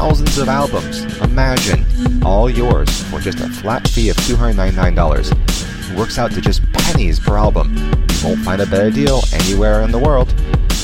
thousands of albums. Imagine, all yours for just a flat fee of $299. It works out to just pennies per album. You won't find a better deal anywhere in the world.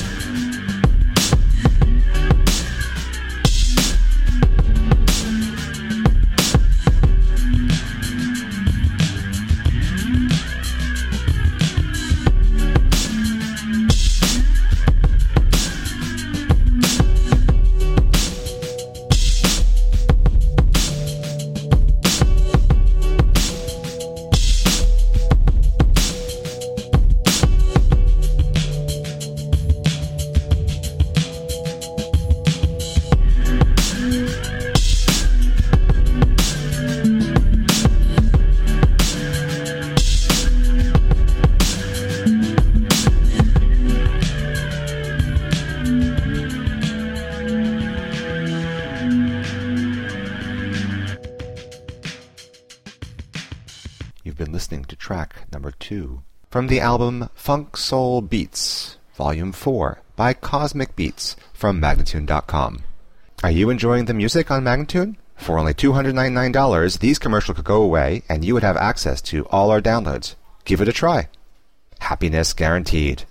You've been listening to track number 2 from the album Funk Soul Beats, Volume 4 by Cosmic Beats from Magnatune.com. Are you enjoying the music on Magnatune? For only $299, these commercials could go away and you would have access to all our downloads. Give it a try. Happiness guaranteed.